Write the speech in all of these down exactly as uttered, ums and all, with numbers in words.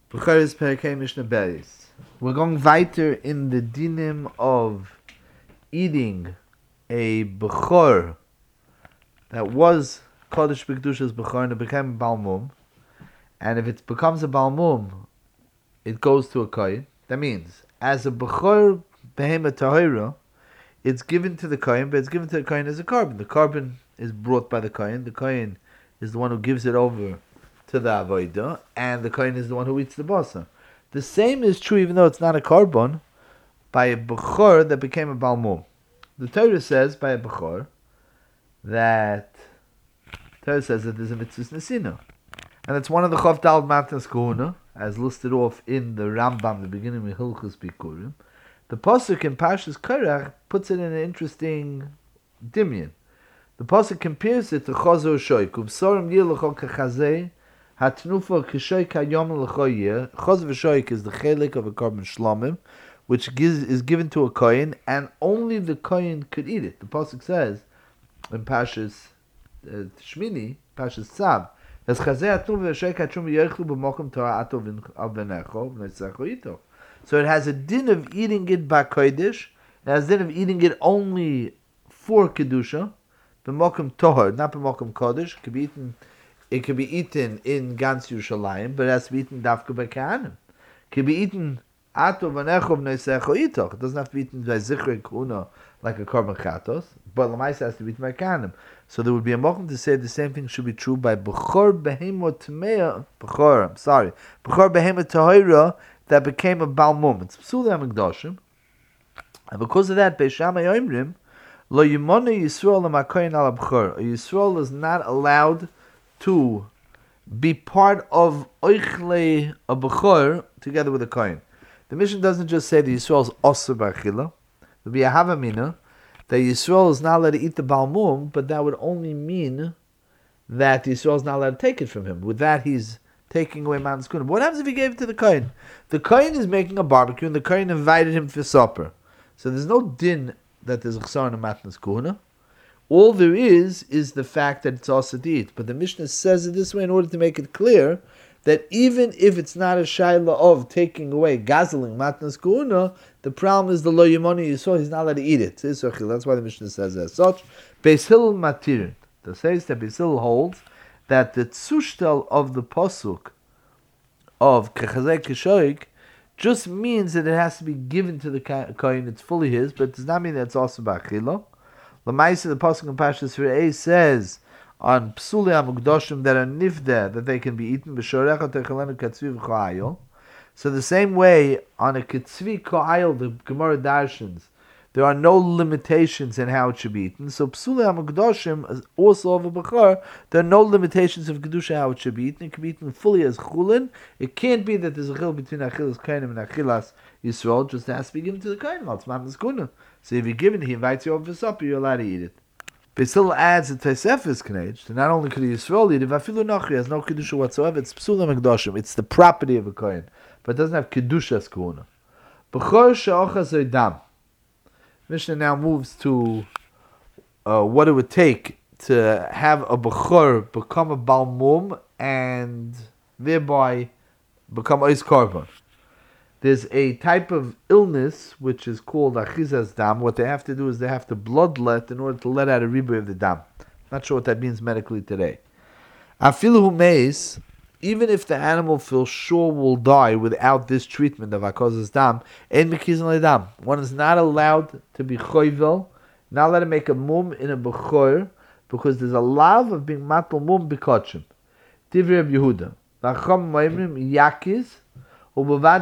Bechoros Perikei Mishnah Beis. We're going weiter in the dinim of eating a bechor that was Kodesh B'Kedusha's bechor and it became balmum. And if it becomes a balmum, it goes to a kohen. That means, as a bechor behema tahira, it's given to the kohen, but it's given to the kohen as a carbon. The carbon is brought by the kohen. The kohen is the one who gives it over to the avodah, and the kohen is the one who eats the basa. The same is true, even though it's not a carbon, by a bechor that became a balmum. The Torah says by a bechor that Torah says that there's a mitzvah nesina, and it's one of the Chav Dal Matnas Kohuna, as listed off in the Rambam, the beginning of Hilchos Bikurim. The pasuk in Parshas Korach puts it in an interesting dimyan. The pasuk compares it to Chazor Shoik. Ubsorim yir l'chol kachazeh, hatnufa kishoik hayom l'chol yir. Chazor Shoik is the chelik of a carbon shlamim, which gives, is given to a kohen, and only the kohen could eat it. The pasuk says in Parshas uh, Shmini, Parshas Tzav, as chazeh hatnufa kishoik hatrum yirchlu b'mokum torah atov v'necho v'nesecho ito. So it has a din of eating it by kodesh. It has a din of eating it only for kedusha. B'mokum tohar, not b'mokum kodesh. It could be eaten. It could be eaten in Gans Yerushalayim, but it has to be eaten dafka by kahanim. It could be eaten ato v'necho v'neisecho itoch. It doesn't have to be eaten by zichrei kuna like a korban chatos, but l'maisa has to be eaten by kahanim. So there would be a mokum to say the same thing should be true by bechor behemot tmeya. Bechor, I'm sorry, bechor behemot tahira that became a balmum. It's psulei hamikdashim, and because of that, Beis Shammai Omrim lo yimonu Yisrael l'makoyin al bechor. Yisrael is not allowed to be part of oichle a bechor together with a kohen. The mission doesn't just say that Yisrael is osur b'achila. There'll be a havamina that Yisrael is not allowed to eat the balmum, but that would only mean that Yisrael is not allowed to take it from him. With that, he's taking away man's kuna. But what happens if he gave it to the kohen? The kohen is making a barbecue, and the kohen invited him for supper. So there's no din that there's a chsar and a matnas kuna. All there is is the fact that it's also to eat. But the Mishnah says it this way in order to make it clear that even if it's not a shaila of taking away, gazeling matnas kuna, the problem is the lo yimoni yisrael, he's not allowed to eat it. That's why the Mishnah says as such. Beis Hillel matir. The says that Beis Hillel holds that the tzushtel of the pasuk of kechazek kishoik just means that it has to be given to the kohen. It's fully his, but it does not mean that it's also b'achila. L'maisa, the pasuk in Parshas Re'eh says on psulei hamukdashim that are nifdeh, that they can be eaten b'shorecha techalenu katzvi v'chayil. So the same way on a katzvi ko'ayil, the Gemara darshans, there are no limitations in how it should be eaten. So psulei hamukdashim also of a bechor, there are no limitations of kedusha how it should be eaten. It can be eaten fully as chulin. It can't be that there's a chil between achilas kohenim and achilas Yisrael. Just has to be given to the kohen. It's matnas kuna. So if you give it, he invites you over for supper, you're allowed to eat it. Beis Hillel adds that Tosefes knage, that not only could Yisrael eat it, vafilu nachri has no kedusha whatsoever. It's psulei hamukdashim. It's the property of a kohen, but it doesn't have kedusha's kuna. Bechor she'ochas dam. Mishnah now moves to uh, what it would take to have a bechor become a balmum and thereby become ois korban. There's a type of illness which is called achizas dam. What they have to do is they have to bloodlet in order to let out a ribu of the dam. Not sure what that means medically today. Afilu meis, even if the animal feels sure will die without this treatment of achizas dam, en mikizan dam. One is not allowed to be choivel, not allowed to make a mum in a bechor, because there's a lav of being matal mum b'kotchim. Divrei Reb Yehuda, lacham ma'imrim yakiz. He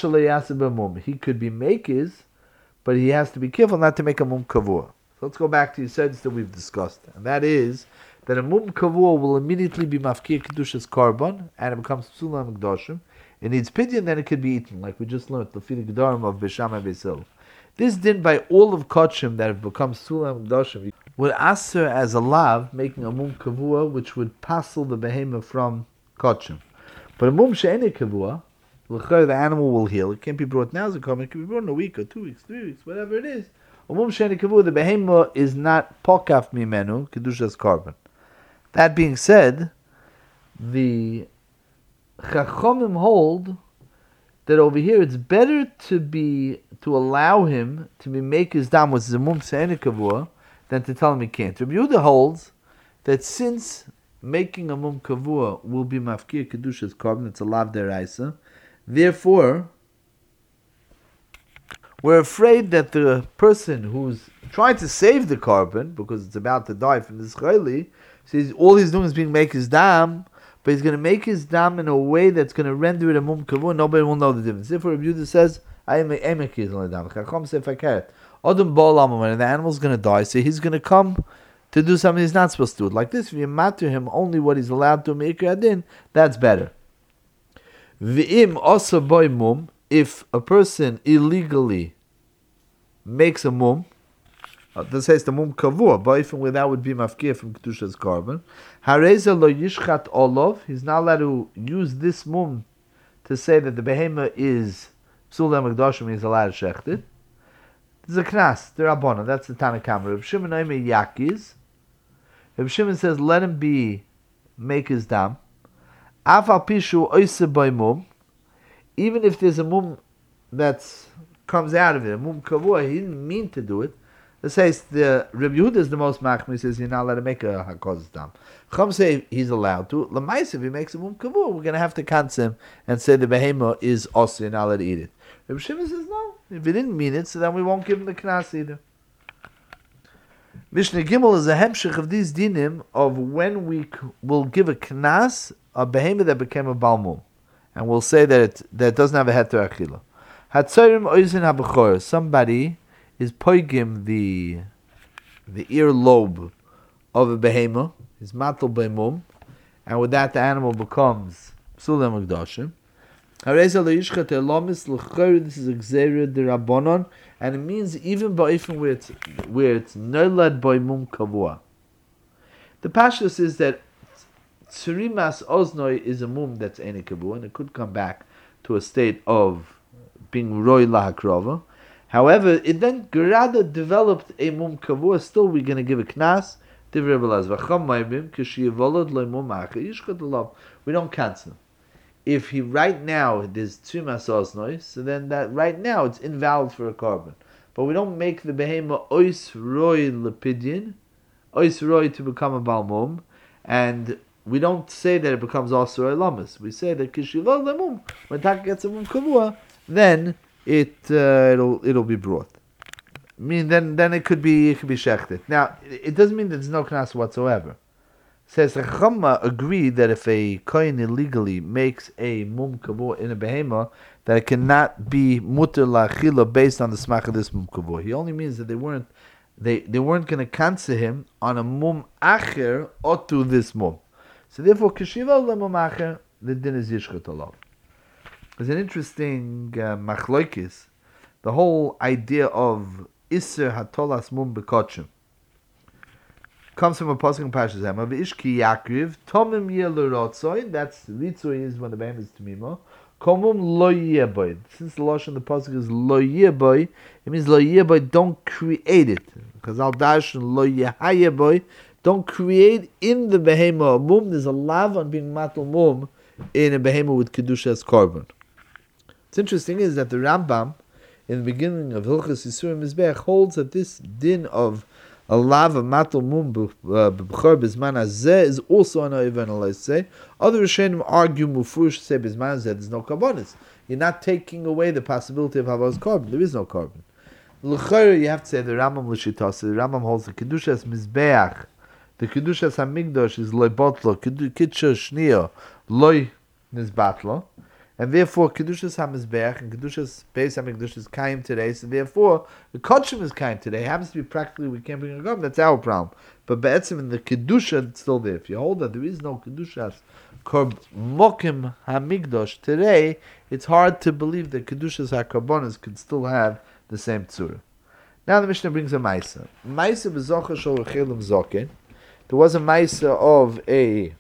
could be makis, but he has to be careful not to make a mum kavur. So let's go back to the sense that we've discussed, and that is that a mum kavur will immediately be mafkir kedusha's carbon, and it becomes psulei hamikdashim. It needs pidyon, then it could be eaten, like we just learned the fili gedarim of Beis Shammai Beis Hillel. This din by all of kotchim that have become psulei hamikdashim would aser as a lav making a mum kavur, which would passel the behemoth from kotchim. But a mum she'enei kavur, the animal will heal. It can't be brought now as a carbon. It can be brought in a week or two weeks, three weeks, whatever it is. Umum sheni kavu, the behemoth is not pokaf mimenu kedusha's carbon. That being said, the chachomim hold that over here it's better to be to allow him to be make his dam with zemum se'ene kavua than to tell him he can't. Rabbi Yehuda holds that since making a mum kavua will be mafkir kedusha's carbon, it's a lav deraisa, therefore we're afraid that the person who's trying to save the carbon because it's about to die from this chayli, says all he's doing is being make his dam, but he's going to make his dam in a way that's going to render it a mum kavua. Nobody will know the difference. Therefore, Rabbi Yehuda says, "I am a emekis on the dam." Chacham say fakert. Adam ba'olam, when the animal's going to die, so he's going to come to do something he's not supposed to do. Like this, if you matter him only what he's allowed to make adin, that's better. V'im also boy mum. If a person illegally makes a mum, uh, this says the mum kavua, but even where that would be mafkir from kedusha's carbon. Hareza lo yishchat olov. He's not allowed to use this mum to say that the behema is psul hamikdashim. He's allowed to shecht it. There's a knas, the Rabbana. That's the Tanakh. Reb Shimon oime yakiz. Reb Shimon says, let him be make his dam. Af al pishu oise by mum. Even if there's a mum that comes out of it, a mum kavua, he didn't mean to do it. It says the Reb Yehuda is the most machmir. He says you're not allowed to make a hakozes dam. Chum say he's allowed to. Lamais, if he makes a mum kavua, we're going to have to cancel him and say the behema is also you're not allowed to eat it. Reb Shimon says no. If he didn't mean it, so then we won't give him the knas either. Mishnah Gimel is a hemshich of these dinim of when we c- will give a knas a behema that became a balmum, and we'll say that it, that it doesn't have a heter achila. Hatzorim oizen habechor. Somebody is poigim the the ear lobe of a behema, is matal behemum, and with that the animal becomes psulam mukdashim. This is a gzeira de rabbanon, and it means even ba'ifin where it's where it's nolad by mum kavua. The pashtus is that tsurimas oznoi is a mum that's ene kavua, and it could come back to a state of being roy lahakrova. However, it then grada developed a mum kavua. Still, we're going to give a knas. We don't cancel. If he right now there's tzumas osnois, so then that right now it's invalid for a carbon. But we don't make the behema ois roy lepidin, ois roy to become a balmum, and we don't say that it becomes also a lamas. We say that kishivol lemum, when tak gets a mum kavua, then it uh, it'll it'll be brought. I mean, then then it could be it could be shechted. Now it, it doesn't mean that there's no knas whatsoever. Says the Chachama agree that if a kohen illegally makes a mum kavua in a behema, that it cannot be muter la'achila based on the smach of this mum kavua. He only means that they weren't they, they weren't going to cancel him on a mum acher or to this mum. So therefore, kishiva le mum acher, the din is yishchat alav. There's an interesting uh, machloikis, the whole idea of iser hatolas mum bekochim. Comes from a pasuk in Parshas Emor. V'ishki Yaakov tomim yeh l'rotzoy. That's ritzoy is when the behem is tamima. Komum lo yeboy. Since the lashon the pasuk is lo yeboy, it means lo yeboy. Don't create it. Because al dash lo yehayeboy. Don't create in the behema a mum. There's a lav on being matal mum in a behema with kedusha's carbon. What's interesting is that the Rambam in the beginning of Hilchos Yisurim Mizbeach holds that this din of a lava matal mum b'bchor b'zman hazeh is also an oivan alay say. Other Rishonim argue mufurish say b'zman hazeh there's no carbonis. You're not taking away the possibility of havas carbon. There is no carbon. L'chayr you have to say the Rambam l'shitas. The Rambam holds the kedushas mizbeach. The kedushas hamigdosh is loy botlo. Kidsha shniya loy nizbatlo. And therefore, Kedushas HaMizbeach and Kedushas Beis HaMikdash is kaim today. So therefore, the Kodshim is kaim today. It happens to be practically, we can't bring a carbon. That's our problem. But Be'etzim in the Kedusha, it's still there. If you hold that there is no Kedushas Korb Mokim HaMikdash today, it's hard to believe that Kedushas HaKarbonis could still have the same tzura. Now the Mishnah brings a Maisa. Maisa B'zocha Shol Rechelim Zokin. There was a Maisa of a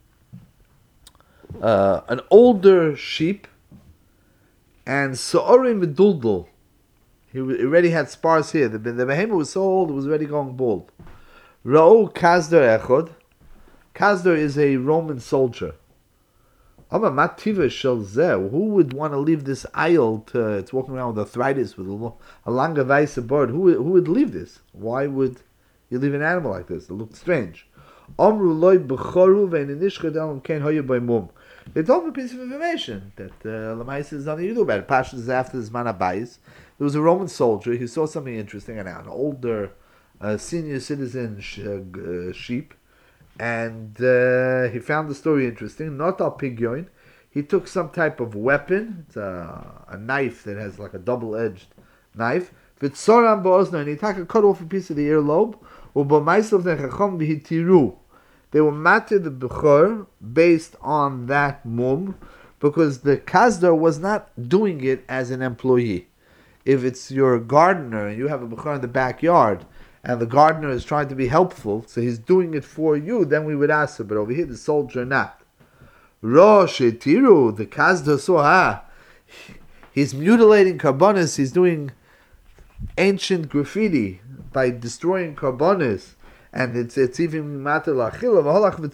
Uh, an older sheep, and Sa'orim Meduldul. He already had spars here. The, the behemoth was so old, it was already going bald. Ra'u Kazdar Echod. Kazdar is a Roman soldier. Ama mativa shel zeh. Who would want to leave this aisle to it's walking around with arthritis with a, lo- a longer vice bird? Who would, who would leave this? Why would you leave an animal like this? It looks strange. Amru loy b'choru ve'ninishchad elam ken hoya by mum. They told him a piece of information that Lamaisa is nothing to do about it. Pashas is after this man Abayis. There was a Roman soldier. He saw something interesting, and an older uh, senior citizen sh- uh, sheep. And uh, he found the story interesting. Not al pigyoin. He took some type of weapon. It's a, a knife that has like a double-edged knife. Vitzoram ba'ozna, and he took a cut off a piece of the earlobe. Uba'maisav nechacham v'hitiru. They were mated the bechor based on that mum, because the kazdar was not doing it as an employee. If it's your gardener and you have a bechor in the backyard, and the gardener is trying to be helpful, so he's doing it for you, then we would ask him. But over here, the soldier not. Rosh etiru, the kazdar saw, ah, he's mutilating karbonis, he's doing ancient graffiti by destroying karbonis, and it's it's even matter lachila.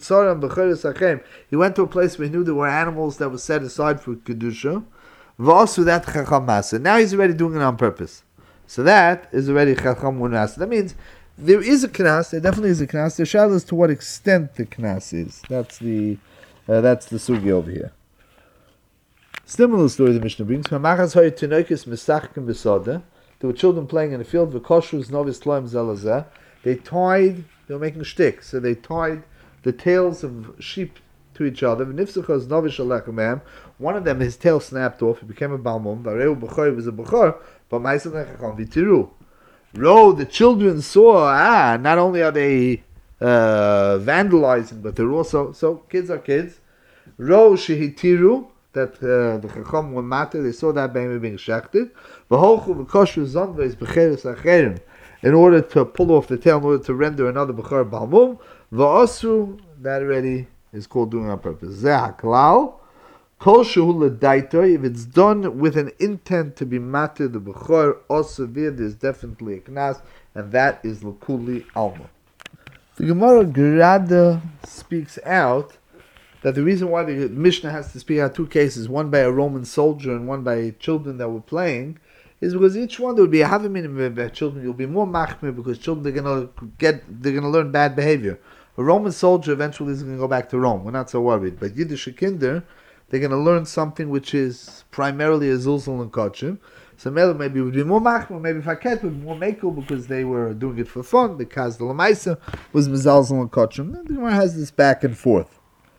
He went to a place where he knew there were animals that were set aside for kedusha. V'asu that chacham masa. Now he's already doing it on purpose. So that is already chacham munasa. That means there is a knas. There definitely is a knas. The shadow is to what extent the knas is. That's the uh, that's the sugi over here. Similar story the Mishnah brings. There were children playing in the field. They tied, they were making shtick, so they tied the tails of sheep to each other. One of them, his tail snapped off, he became a balmum. He was a bechor, but Ro, the children saw, ah, not only are they uh, vandalizing, but they're also, so kids are kids. Ro shehitiru, that uh, the chacham were matter, they saw that baby being shechted. In order to pull off the tail, in order to render another bechor balmum, va'asu, that already is called doing on purpose. Zeh haklal, kol shehu l'daito, if it's done with an intent to be matter the bechor, also there, there's definitely a knas, and that is l'kuli alma. The Gemara Gerada speaks out that the reason why the Mishnah has to speak out two cases, one by a Roman soldier and one by children that were playing, is because each one there would be a havim by children. You'll be more machmir because children they're gonna get they're gonna learn bad behavior. A Roman soldier eventually is gonna go back to Rome. We're not so worried. But Yiddish kinder, they're gonna learn something which is primarily a zulzul and kachim. So maybe it would be more machmir, maybe faket would be more mekel because they were doing it for fun. The kaz the lamaisa was mezalzul and kachim. The Gemara has this back and forth.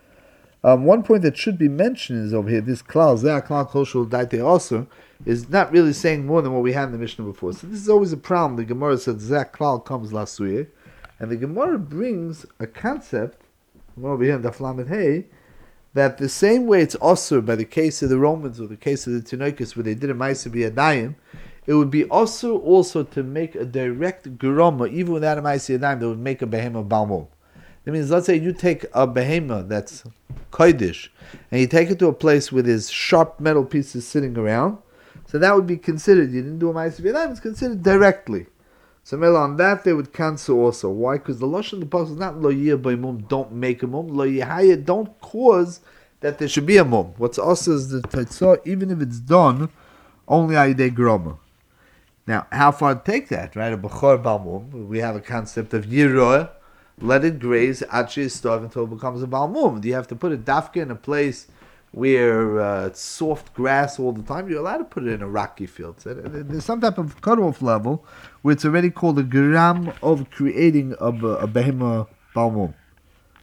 Um, one point that should be mentioned is over here, this klal, zeh klal kol shul daite also, is not really saying more than what we had in the Mishnah before. So this is always a problem. The Gemara said zeh klal comes lasuye, and the Gemara brings a concept, over here in Daf Lamed Hey, that the same way it's also by the case of the Romans or the case of the Tinoikis where they did a Maisa B'Yadayim, it would be also also to make a direct geroma, even without a Maisa B'Yadayim, that would make a behema balmum. That means, let's say you take a behema that's kodesh, and you take it to a place with his sharp metal pieces sitting around, so that would be considered, you didn't do a Ma'aseh B'Yadayim, it's considered directly. So Mela, on that they would cancel also. Why? Because the Lashon of the Pasuk is not lo yiyah by mum, don't make a mum, lo yihaya, don't cause that there should be a mum. What's also is the Taitzah, even if it's done, only ayidei groma. Now, how far to take that, right? A Bechor Balmum, we have a concept of Yiroh, let it graze, actually starve until it becomes a Balmum. Do you have to put a dafka in a place where uh, it's soft grass all the time? You're allowed to put it in a rocky field. So there's some type of cutoff level where it's already called a gram of creating a, a behema Balmum.